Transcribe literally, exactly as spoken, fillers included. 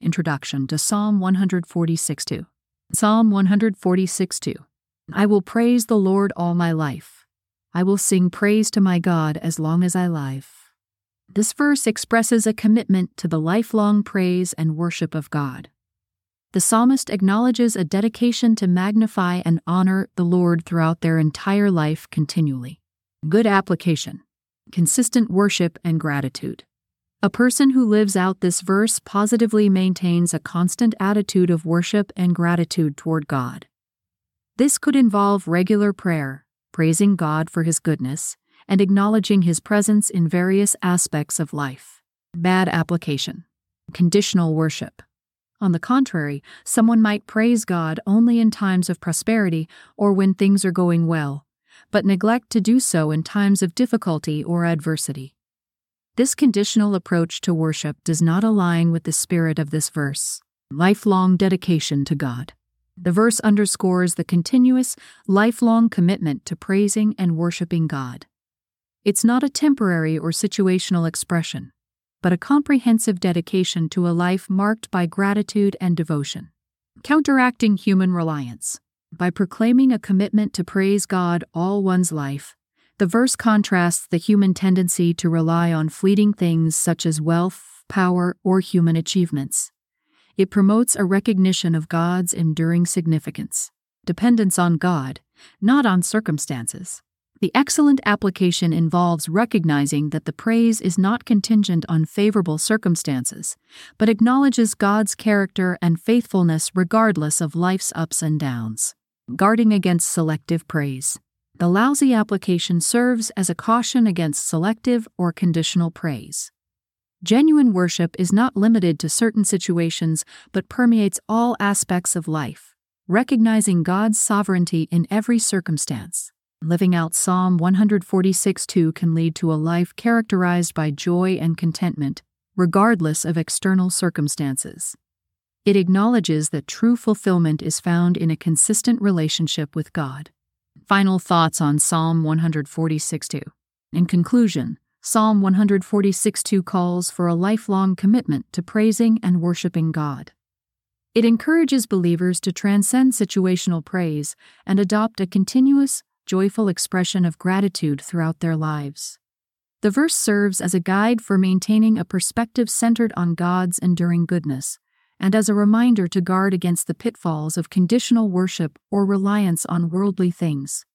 Introduction to Psalm one forty-six two. Psalm one forty-six two. I will praise the Lord all my life. I will sing praise to my God as long as I live. This verse expresses a commitment to the lifelong praise and worship of God. The psalmist acknowledges a dedication to magnify and honor the Lord throughout their entire life continually. Good application. Consistent worship and gratitude. A person who lives out this verse positively maintains a constant attitude of worship and gratitude toward God. This could involve regular prayer, praising God for His goodness, and acknowledging His presence in various aspects of life. Bad application. Conditional worship. On the contrary, someone might praise God only in times of prosperity or when things are going well, but neglect to do so in times of difficulty or adversity. This conditional approach to worship does not align with the spirit of this verse. Lifelong dedication to God. The verse underscores the continuous, lifelong commitment to praising and worshiping God. It's not a temporary or situational expression, but a comprehensive dedication to a life marked by gratitude and devotion. Counteracting human reliance. By proclaiming a commitment to praise God all one's life, the verse contrasts the human tendency to rely on fleeting things such as wealth, power, or human achievements. It promotes a recognition of God's enduring significance, dependence on God, not on circumstances. The excellent application involves recognizing that the praise is not contingent on favorable circumstances, but acknowledges God's character and faithfulness regardless of life's ups and downs. Guarding against selective praise. The lousy application serves as a caution against selective or conditional praise. Genuine worship is not limited to certain situations but permeates all aspects of life, recognizing God's sovereignty in every circumstance. Living out Psalm one forty-six two can lead to a life characterized by joy and contentment, regardless of external circumstances. It acknowledges that true fulfillment is found in a consistent relationship with God. Final thoughts on Psalm one forty-six two. In conclusion, Psalm one forty-six two calls for a lifelong commitment to praising and worshiping God. It encourages believers to transcend situational praise and adopt a continuous, joyful expression of gratitude throughout their lives. The verse serves as a guide for maintaining a perspective centered on God's enduring goodness, and as a reminder to guard against the pitfalls of conditional worship or reliance on worldly things.